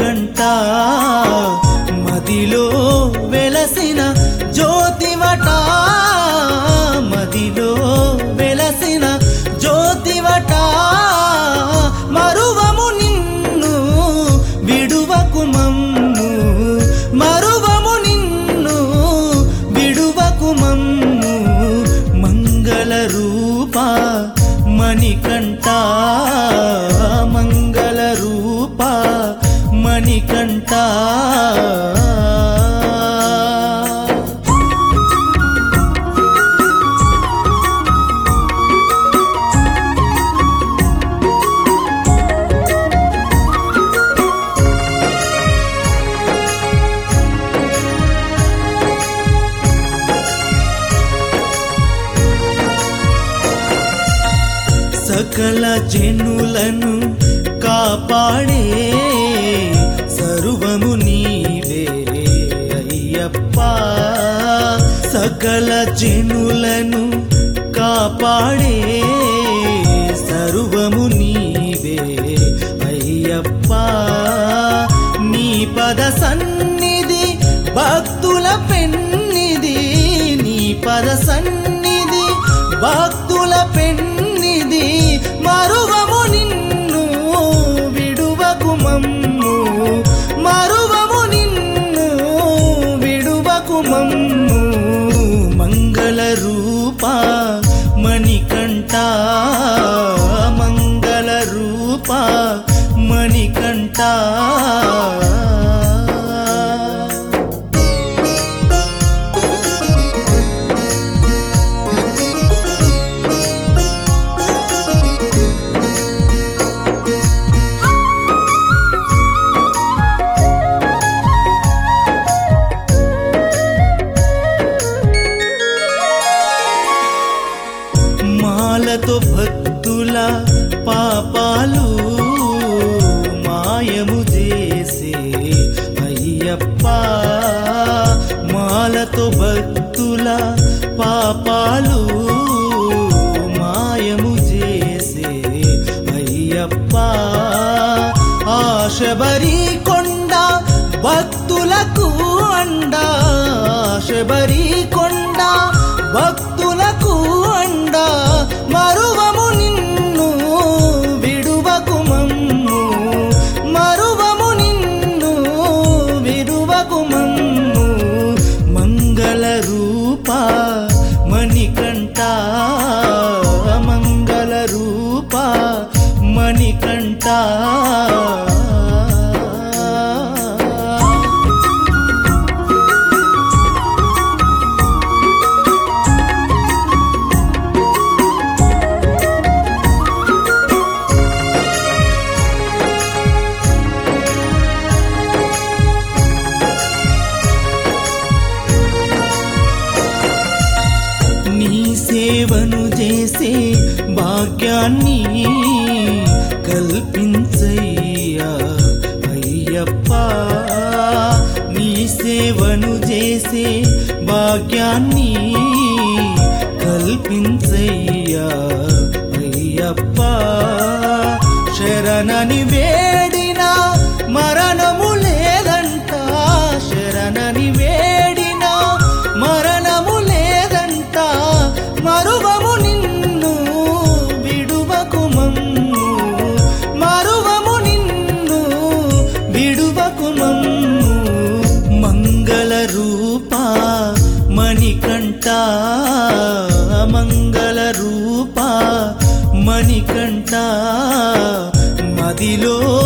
మణికంఠ మదిలో వెలసిన జ్యోతివట మదిలో వెలసిన జ్యోతివట మరువము నిన్ను విడువకు మమ్ము మరువము నిన్ను విడువకు మమ్ము మంగళ రూప మణికంఠ మంగళ రూప మణికంఠ సకల జనులను కాపాడే సర్వము నీవే అయ్యప్ప సకల జనులను కాపాడే సర్వము నీవే అయ్యప్ప నీ పద సన్నిధి భక్తుల పెన్నిది నీ పద సన్నిధి భక్తుల పెన్నిది మరువము నిన్ను విడువకు మమ్ము మరువము నిన్ను విడువకు మమ్ము మంగళ రూప మణికంఠ మంగళ రూప మణికంఠ మాలతో భక్తుల పాపాలు మాయము చేసే అయ్యప్ప మాలతో భక్తుల పాపాలు మాయము చేసే అయ్యప్ప శబరి కొండ భక్తులకు అండ శబరి కొండ భక్తులకు అండ మరువము నిన్ను విడువకు మమ్ము మరువము నిన్ను విడువకు మమ్ము మంగళ రూప మణికంఠ మంగళ రూప మణికంఠ సేవను చేసే భాగ్యాన్ని కల్పించయ్యా అయ్యప్ప నీ సేవను చేసే భాగ్యాన్ని కల్పించయ్యా అయ్యప్ప శరణని వేడిన మరణము లేదంట శరణని వేడిన మరణము లేదంట మరువము నిన్ను విడువకు మమ్ము మరువము నిన్ను విడువకు మమ్ము మంగళ రూప మణికంఠ మంగళ రూప మణికంఠ మదిలో